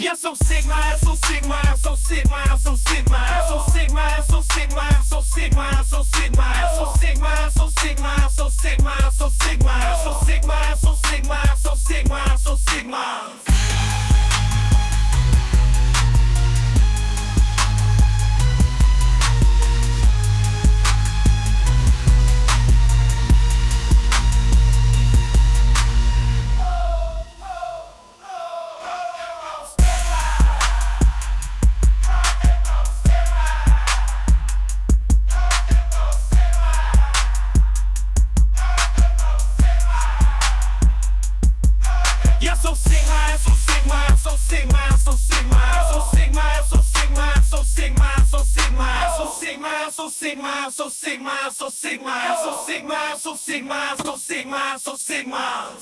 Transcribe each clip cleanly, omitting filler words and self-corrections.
Eu sou Sigma, eu sou Sigma, eu sou Sigma, eu sou Sigma, eu sou Sigma, eu sou Sigma, eu sou Sigma, eu sou Sigma, eu sou Sigma, eu sou Sigma, eu sou Sigma, eu sou Sigma, eu sou Sigma, eu sou Sigma, eu sou Sigma, eu sou Sigma. Eu sou Sigma, eu sou Sigma, eu sou Sigma, eu sou Sigma, eu sou Sigma, eu sou Sigma, eu sou Sigma, eu sou Sigma, eu sou Sigma, eu sou Sigma, eu sou Sigma, eu sou Sigma, eu sou Sigma, eu sou Sigma, eu sou Sigma, eu sou Sigma.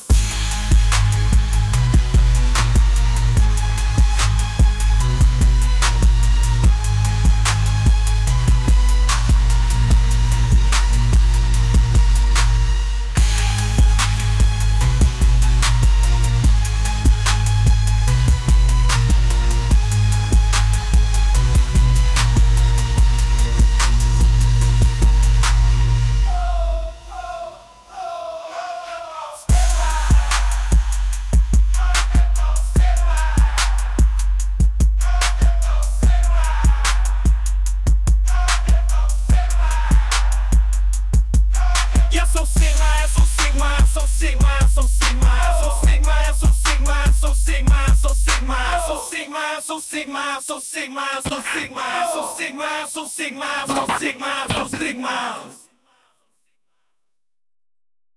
Eu sou Sigma, eu sou Sigma, eu sou Sigma, eu sou Sigma, eu sou Sigma, eu sou Sigma, eu sou Sigma, eu sou Sigma, eu sou Sigma, eu sou Sigma, eu sou Sigma, eu sou Sigma, eu sou Sigma, eu sou Sigma, eu sou Sigma, eu sou Sigma.